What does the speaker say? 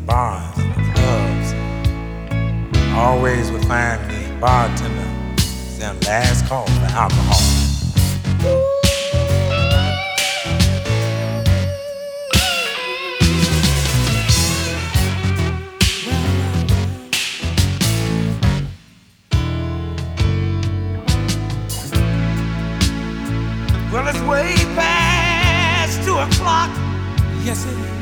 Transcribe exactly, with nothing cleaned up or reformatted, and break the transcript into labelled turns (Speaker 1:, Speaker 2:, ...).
Speaker 1: bars and clubs always would find the bartender saying last call for alcohol. Well, it's way past two o'clock. Yes, it is.